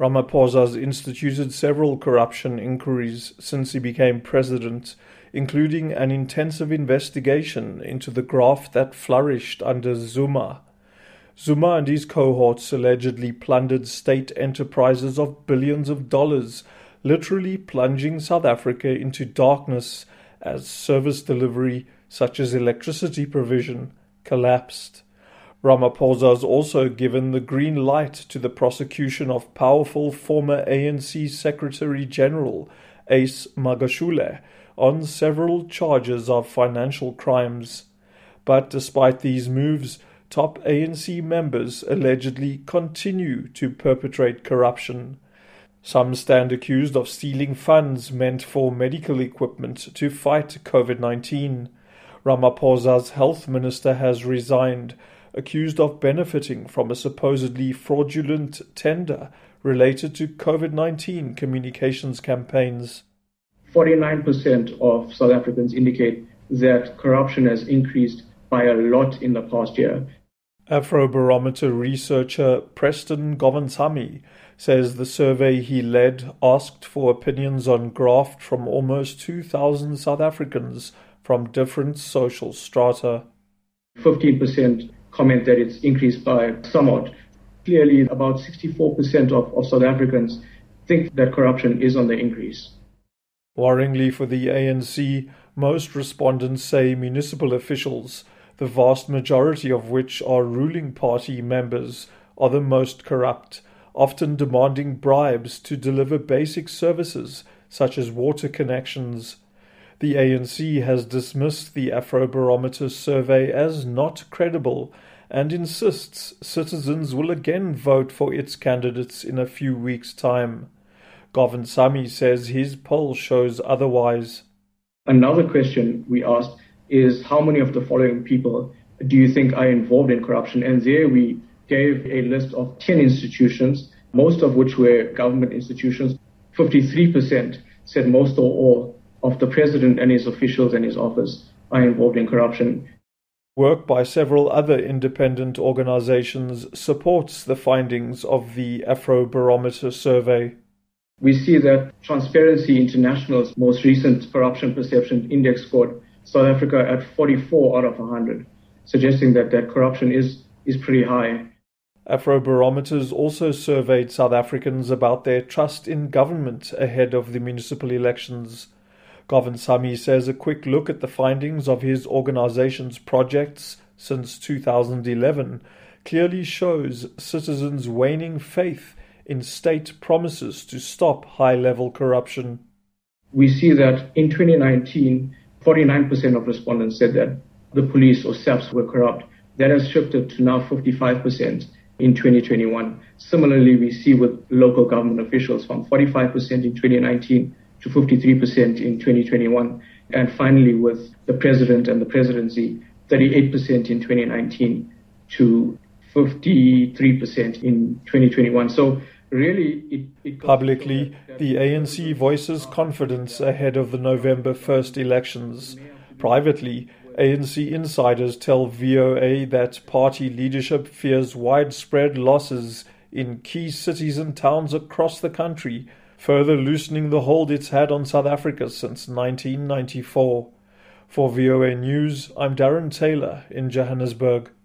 Ramaphosa's instituted several corruption inquiries since he became president, including an intensive investigation into the graft that flourished under Zuma. Zuma and his cohorts allegedly plundered state enterprises of billions of dollars, literally plunging South Africa into darkness as service delivery, such as electricity provision, collapsed. Ramaphosa has also given the green light to the prosecution of powerful former ANC Secretary-General Ace Magashule on several charges of financial crimes. But despite these moves, top ANC members allegedly continue to perpetrate corruption. Some stand accused of stealing funds meant for medical equipment to fight COVID-19. Ramaphosa's health minister has resigned, accused of benefiting from a supposedly fraudulent tender related to COVID-19 communications campaigns. 49% of South Africans indicate that corruption has increased by a lot in the past year. Afrobarometer researcher Preston Govinsamy says the survey he led asked for opinions on graft from almost 2,000 South Africans from different social strata. 15% comment that it's increased by somewhat. Clearly, about 64% of South Africans think that corruption is on the increase. Worryingly for the ANC, most respondents say municipal officials, the vast majority of which are ruling party members, are the most corrupt, often demanding bribes to deliver basic services such as water connections. The ANC has dismissed the Afrobarometer survey as not credible and insists citizens will again vote for its candidates in a few weeks' time. Govinsamy says his poll shows otherwise. Another question we asked is how many of the following people do you think are involved in corruption? And there we gave a list of 10 institutions, most of which were government institutions. 53% said most or all of the president and his officials and his office are involved in corruption. Work by several other independent organizations supports the findings of the Afrobarometer survey. We see that Transparency International's most recent corruption perception index scored South Africa at 44 out of 100, suggesting that corruption is pretty high. Afrobarometers also surveyed South Africans about their trust in government ahead of the municipal elections. Govinsamy says a quick look at the findings of his organization's projects since 2011 clearly shows citizens' waning faith in state promises to stop high-level corruption. We see that in 2019, 49% of respondents said that the police or SAPs were corrupt. That has shifted to now 55% in 2021. Similarly, we see with local government officials from 45% in 2019 to 53% in 2021. And finally, with the president and the presidency, 38% in 2019 to 53% in 2021. So really, publicly, the ANC voices confidence ahead of the November 1st elections. Privately, ANC insiders tell VOA that party leadership fears widespread losses in key cities and towns across the country, further loosening the hold it's had on South Africa since 1994. For VOA News, I'm Darren Taylor in Johannesburg.